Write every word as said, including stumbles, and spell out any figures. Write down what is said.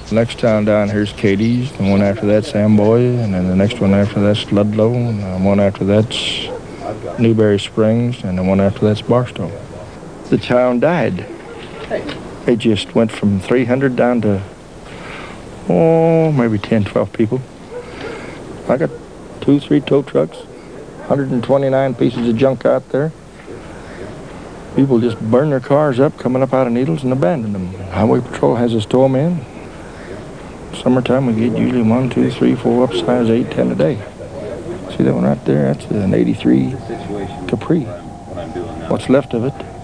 Next town down here is Cadiz. The one after that's Amboy, and then the next one after that's Ludlow, and the one after that's Newberry Springs, and the one after that's Barstow. The town died. It just went from three hundred down to, oh, maybe ten, twelve people. I got two, three tow trucks, one hundred twenty-nine pieces of junk out there. People just burn their cars up coming up out of Needles and abandon them. Highway Patrol has us tow them in. Summertime, we get usually one, two, three, four, upsize, eight, ten a day. See that one right there? That's an eighty-three Capri. What's left of it